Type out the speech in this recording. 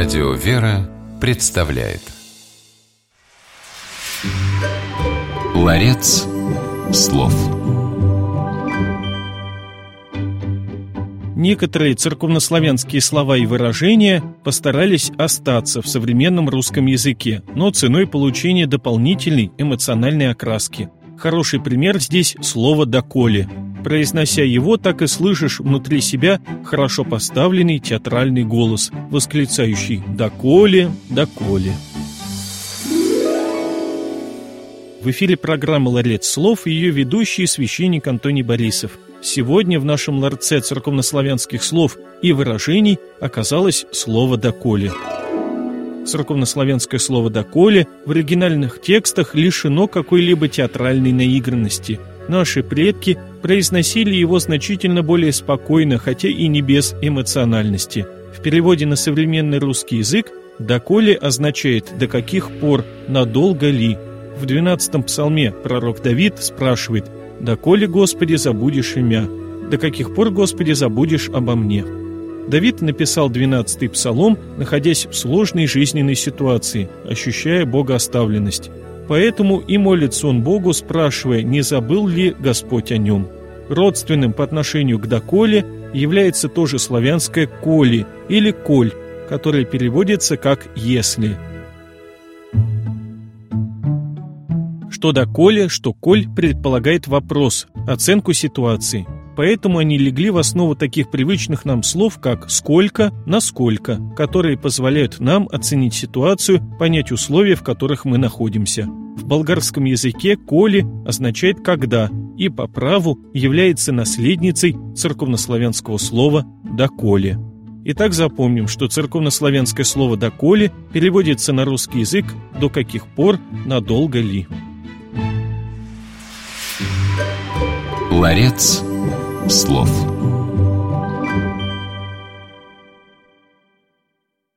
Радио «Вера» представляет Ларец слов. Некоторые церковнославянские слова и выражения постарались остаться в современном русском языке, но ценой получения дополнительной эмоциональной окраски. Хороший пример здесь слово «доколе». Произнося его, так и слышишь внутри себя хорошо поставленный театральный голос, восклицающий «доколе, доколе». В эфире программа «Ларец слов» и ее ведущий священник Антоний Борисов. Сегодня в нашем ларце церковнославянских слов и выражений оказалось слово «доколе». Церковнославянское слово «доколе» в оригинальных текстах лишено какой-либо театральной наигранности. Наши предки произносили его значительно более спокойно, хотя и не без эмоциональности. В переводе на современный русский язык «доколе» означает «до каких пор, надолго ли». В 12-м псалме пророк Давид спрашивает: «Доколе, Господи, забудешь имя? До каких пор, Господи, забудешь обо мне?» Давид написал 12-й псалом, находясь в сложной жизненной ситуации, ощущая богооставленность. Поэтому и молится он Богу, спрашивая, не забыл ли Господь о нем. Родственным по отношению к «доколе» является тоже славянское «коли» или «коль», которое переводится как «если». Что «доколе», что «коль» предполагает вопрос, оценку ситуации. Поэтому они легли в основу таких привычных нам слов, как «сколько», «насколько», которые позволяют нам оценить ситуацию, понять условия, в которых мы находимся. В болгарском языке «коли» означает «когда» и по праву является наследницей церковнославянского слова «доколе». Итак, запомним, что церковнославянское слово «доколе» переводится на русский язык «до каких пор, надолго ли». Ларец слов.